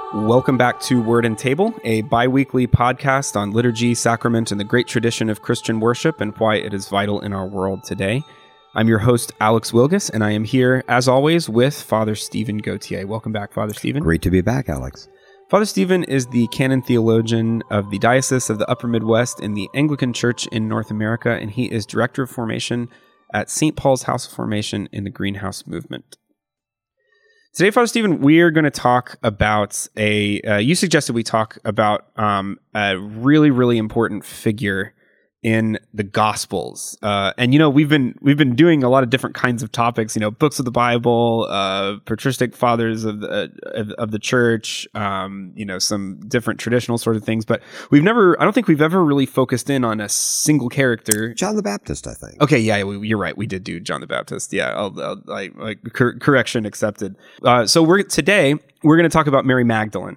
Welcome back to Word and Table, a bi-weekly podcast on liturgy, sacrament, and the great tradition of Christian worship and why it is vital in our world today. I'm your host, Alex Wilgus, and I am here, as always, with Father Stephen Gautier. Welcome back, Father Stephen. Great to be back, Alex. Father Stephen is the canon theologian of the Diocese of the Upper Midwest in the Anglican Church in North America, and he is Director of Formation at St. Paul's House of Formation in the Greenhouse Movement. Today, Father Stephen, we're going to talk about you suggested we talk about a really, really important figure in the Gospels. And, we've been doing a lot of different kinds of topics, books of the Bible, patristic fathers of the church, some different traditional sort of things. But I don't think we've ever really focused in on a single character. John the Baptist, I think. Okay, yeah, you're right. We did do John the Baptist. Yeah, correction accepted. So today we're going to talk about Mary Magdalene.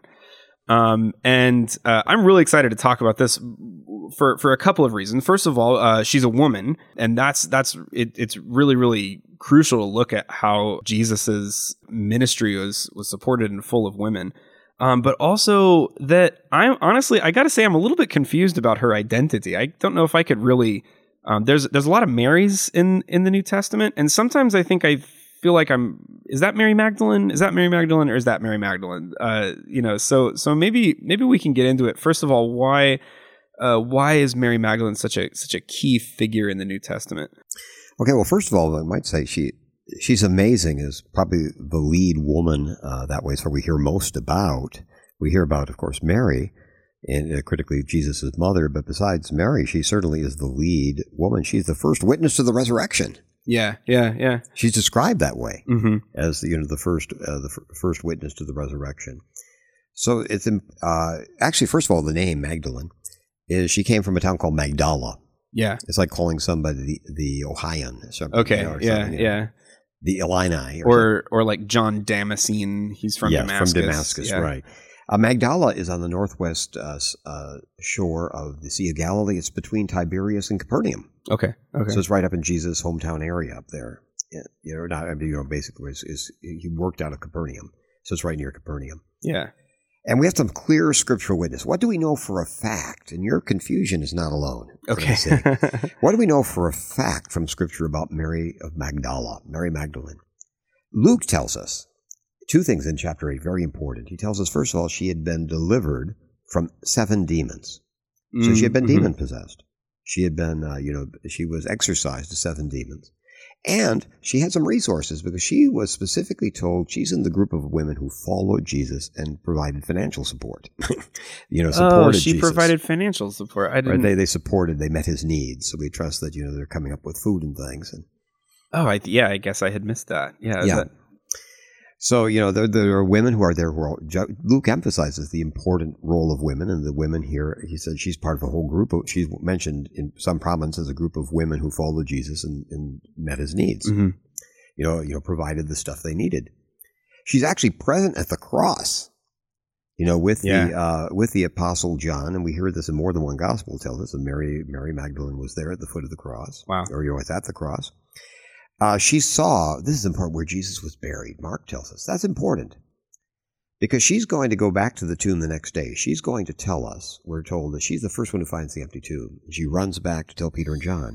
And I'm really excited to talk about this for a couple of reasons. First of all, she's a woman, and it's really, really crucial to look at how Jesus's ministry was supported and full of women. But also that I got to say, I'm a little bit confused about her identity. I don't know if I could really, there's a lot of Marys in the New Testament. And sometimes I think I feel like is that Mary Magdalene? Is that Mary Magdalene, or is that Mary Magdalene? So maybe we can get into it. First of all, why is Mary Magdalene such a key figure in the New Testament? Okay, well, first of all, I might say she's amazing as probably the lead woman that way. So we hear most about. We hear about, of course, Mary, and critically Jesus' mother. But besides Mary, she certainly is the lead woman. She's the first witness to the resurrection. Yeah. She's described that way as the first witness to the resurrection. So it's actually, first of all, the name Magdalene she came from a town called Magdala. Yeah, it's like calling somebody the Ohioan. Okay, yeah. The Illini, or like John Damascene. He's from Damascus. From Damascus, right. Magdala is on the northwest shore of the Sea of Galilee. It's between Tiberias and Capernaum. Okay. So it's right up in Jesus' hometown area up there. Basically, he worked out of Capernaum, so it's right near Capernaum. Yeah. And we have some clear scriptural witness. What do we know for a fact? And your confusion is not alone. Okay. What do we know for a fact from Scripture about Mary of Magdala, Mary Magdalene? Luke tells us two things in chapter 8, very important. He tells us, first of all, she had been delivered from 7 demons. So she had been demon-possessed. She had been, she was exorcised to 7 demons. And she had some resources because she was specifically told she's in the group of women who followed Jesus and provided financial support. Supported she Jesus. Provided financial support. I didn't. Right, they met his needs. So we trust that, they're coming up with food and things. And I guess I had missed that. Yeah. So, there are women who are there. Luke emphasizes the important role of women, and the women here, he said she's part of a whole group. She's mentioned in some province as a group of women who followed Jesus and met his needs, provided the stuff they needed. She's actually present at the cross, with the Apostle John, and we hear this in more than one gospel tells us that Mary Magdalene was there at the foot of the cross. Wow. Or was at the cross. She saw, this is the part where Jesus was buried, Mark tells us. That's important because she's going to go back to the tomb the next day. She's going to tell us, we're told, that she's the first one who finds the empty tomb. She runs back to tell Peter and John.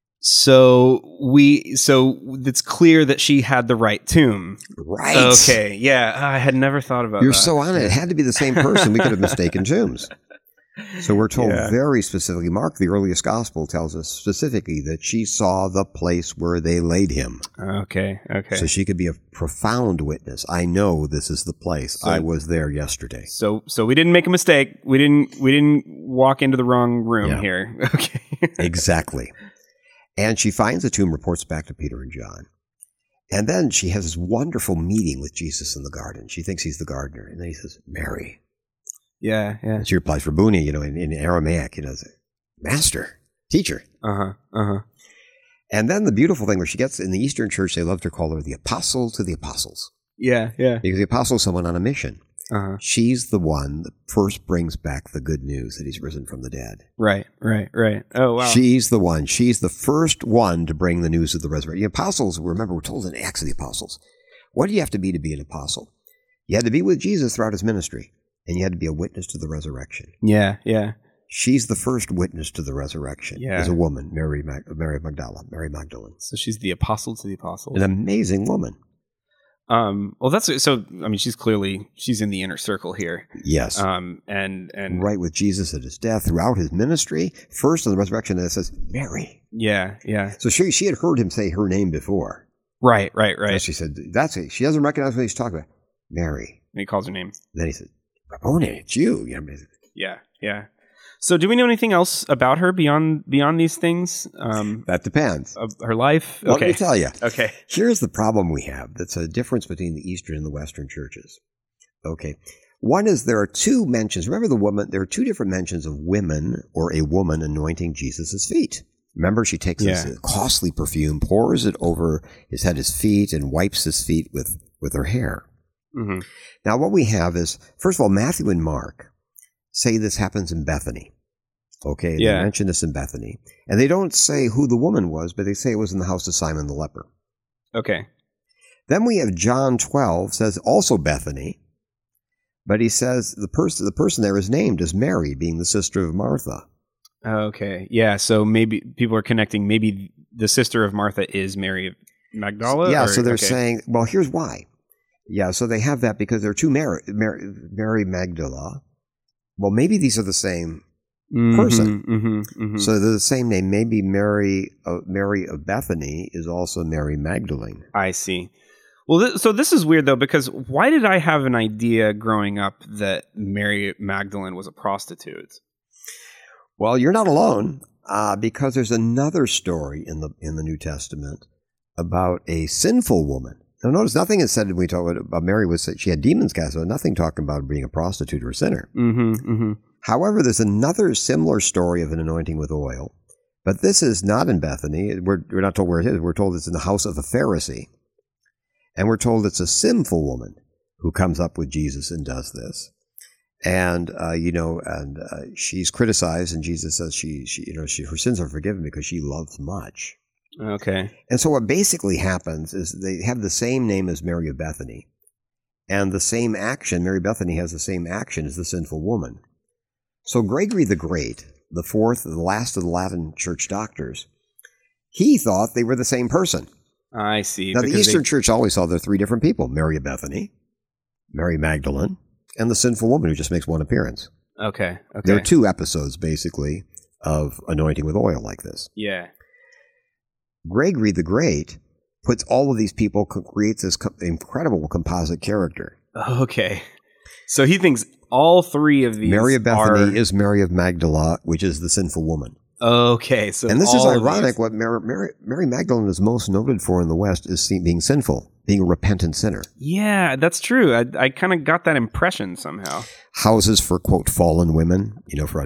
So it's clear that she had the right tomb. Right. Okay, yeah. I had never thought about that. You're so on it. It had to be the same person. We could have mistaken tombs. So we're told very specifically, Mark, the earliest gospel, tells us specifically that she saw the place where they laid him. Okay. So she could be a profound witness. I know this is the place. I was there yesterday. So we didn't make a mistake. We didn't walk into the wrong room here. Okay. Exactly. And she finds the tomb, reports back to Peter and John. And then she has this wonderful meeting with Jesus in the garden. She thinks he's the gardener. And then he says, Mary. Yeah. She replies Rabboni, in Aramaic, master, teacher. And then the beautiful thing where she gets in the Eastern Church, they love to call her the apostle to the apostles. Yeah. Because the apostle is someone on a mission. She's the one that first brings back the good news that he's risen from the dead. Right. Oh, wow. She's the one. She's the first one to bring the news of the resurrection. The apostles, remember, we're told in Acts of the Apostles, what do you have to be an apostle? You had to be with Jesus throughout his ministry. and you had to be a witness to the resurrection. Yeah, yeah. She's the first witness to the resurrection as a woman, Mary Magdalene. So she's the apostle to the apostles. An amazing woman. Well, that's so. I mean, she's in the inner circle here. Yes. And right with Jesus at his death, throughout his ministry, first on the resurrection, and it says Mary. Yeah, yeah. So she had heard him say her name before. Right. So she said, "That's it." She doesn't recognize what he's talking about. Mary. And he calls her name. Then he said, "Rabboni, it's you." Yeah. So, do we know anything else about her beyond these things? That depends. Of her life? Let me tell you. Okay. Here's the problem we have. That's a difference between the Eastern and the Western churches. Okay. One is there are two mentions. Remember the woman? There are two different mentions of women or a woman anointing Jesus' feet. Remember, she takes this costly perfume, pours it over his head, his feet, and wipes his feet with her hair. Mm-hmm. Now, what we have is, first of all, Matthew and Mark say this happens in Bethany. Okay, they mention this in Bethany. And they don't say who the woman was, but they say it was in the house of Simon the leper. Okay. Then we have John 12, says also Bethany, but he says the person there is named as Mary, being the sister of Martha. Okay, yeah, so maybe people are connecting, maybe the sister of Martha is Mary of Magdala? Yeah, so they're saying, well, here's why. Yeah, so they have that because there are two Mary Magdala. Well, maybe these are the same person. So they're the same name. Maybe Mary of Bethany is also Mary Magdalene. I see. Well, so this is weird, though, because why did I have an idea growing up that Mary Magdalene was a prostitute? Well, you're not alone, because there's another story in the New Testament about a sinful woman. Now, notice nothing is said when we talk about Mary was she had demons cast out. Nothing talking about being a prostitute or a sinner. However, there's another similar story of an anointing with oil, but this is not in Bethany. We're not told where it is. We're told it's in the house of a Pharisee, and we're told it's a sinful woman who comes up with Jesus and does this, and she's criticized, and Jesus says her sins are forgiven because she loves much. Okay. And so what basically happens is they have the same name as Mary of Bethany and the same action. Mary Bethany has the same action as the sinful woman. So Gregory the Great, the last of the Latin church doctors, he thought they were the same person. I see. Now, the Eastern Church always saw they're three different people: Mary of Bethany, Mary Magdalene, and the sinful woman who just makes one appearance. Okay. There are two episodes, basically, of anointing with oil like this. Yeah. Gregory the Great puts all of these people, creates this incredible composite character. Okay. So he thinks all three of these Mary of Bethany is Mary of Magdala, which is the sinful woman. Okay. So and this is ironic. What Mary Magdalene is most noted for in the West is being sinful, being a repentant sinner. Yeah, that's true. I kind of got that impression somehow. Houses for, quote, fallen women, for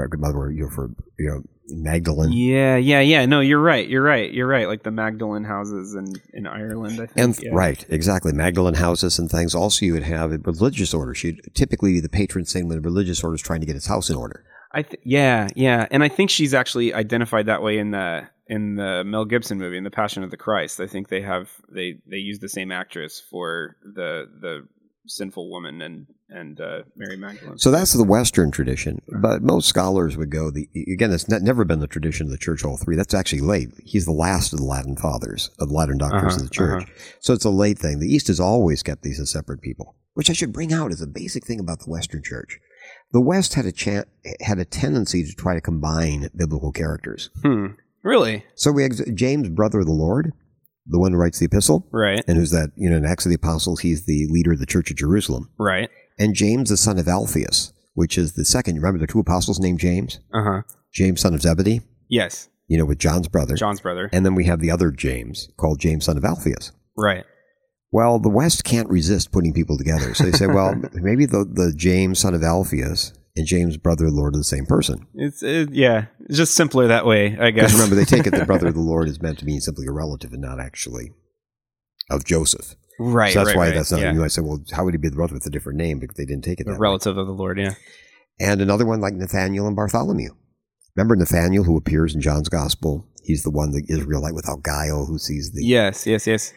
Magdalene. Yeah. No, you're right. Like the Magdalene houses in Ireland, I think. Right, exactly. Magdalene houses and things. Also, you would have a religious order. She'd typically be the patron saint when the religious order is trying to get its house in order. Yeah. And I think she's actually identified that way in the Mel Gibson movie, in The Passion of the Christ. I think they use the same actress for the sinful woman and Mary Magdalene. So that's the Western tradition, but most scholars would go, again, it's never been the tradition of the church, all three. That's actually late. He's the last of the Latin fathers, of the Latin doctors of the church. So it's a late thing. The East has always kept these as separate people, which I should bring out as a basic thing about the Western church. The West had a tendency to try to combine biblical characters. Really? So we have James, brother of the Lord, the one who writes the epistle. Right. And who's that, in Acts of the Apostles, he's the leader of the church of Jerusalem. Right. And James, the son of Alphaeus, which is the second. You remember the two apostles named James? James, son of Zebedee? Yes. With John's brother. And then we have the other James, called James, son of Alphaeus. Right. Well, the West can't resist putting people together. So they say, well, maybe the James, son of Alphaeus, and James, brother of the Lord, are the same person. It's just simpler that way, I guess. Because remember, they take it the brother of the Lord is meant to mean simply a relative and not actually of Joseph. Right. So that's why that's not. You might say, well, how would he be the brother with a different name? Because they didn't take it that way. The relative of the Lord, yeah. And another one like Nathaniel and Bartholomew. Remember Nathaniel, who appears in John's Gospel? He's the one, the Israelite without guile, who sees the... Yes.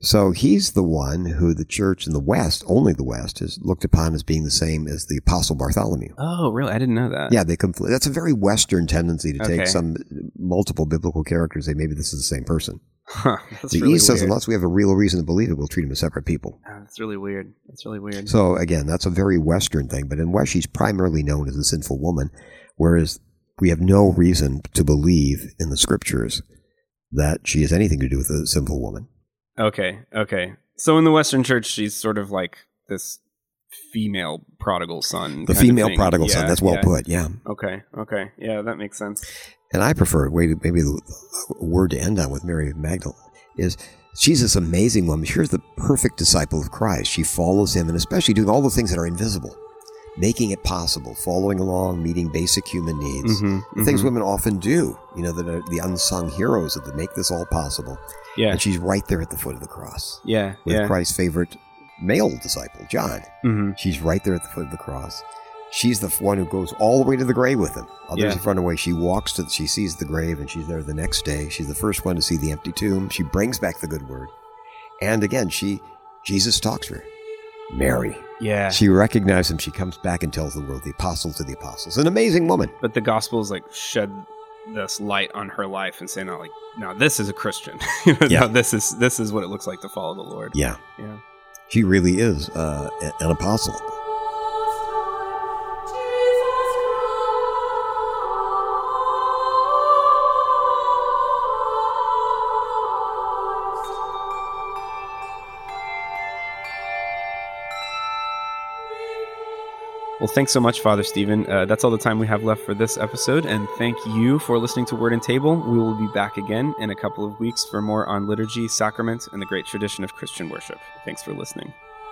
So he's the one who the church in the West, only the West, has looked upon as being the same as the Apostle Bartholomew. Oh, really? I didn't know that. Yeah, that's a very Western tendency to take Okay. some multiple biblical characters and say maybe this is the same person. Huh, that's The really East says weird. unless we have a real reason to believe it, we'll treat them as separate people. Oh, that's really weird. That's really weird. So again, that's a very Western thing. But in West, she's primarily known as a sinful woman, whereas we have no reason to believe in the scriptures that she has anything to do with a sinful woman. Okay. So in the Western Church, she's sort of like this female prodigal son. The kind of female thing. prodigal son. Yeah, That's well yeah. put. Yeah. Okay. Yeah, that makes sense. And I prefer, maybe the word to end on with Mary of Magdalene is she's this amazing woman. Here's the perfect disciple of Christ. She follows him and especially doing all the things that are invisible, making it possible, following along, meeting basic human needs. The things women often do, that are the unsung heroes that make this all possible. Yeah. And she's right there at the foot of the cross Yeah. with Yeah. Christ's favorite male disciple, John. She's right there at the foot of the cross. She's the one who goes all the way to the grave with him. Others Yeah. run away. She she sees the grave, and she's there the next day. She's the first one to see the empty tomb. She brings back the good word. And again, Jesus talks to her. Mary. Yeah. She recognizes him. She comes back and tells the world, the apostle to the apostles. An amazing woman. But the Gospels like shed this light on her life and say, no, this is a Christian. Yeah. No, this is what it looks like to follow the Lord. Yeah. Yeah. She really is an apostle. Well, thanks so much, Father Stephen. That's all the time we have left for this episode, and thank you for listening to Word and Table. We will be back again in a couple of weeks for more on liturgy, sacrament, and the great tradition of Christian worship. Thanks for listening.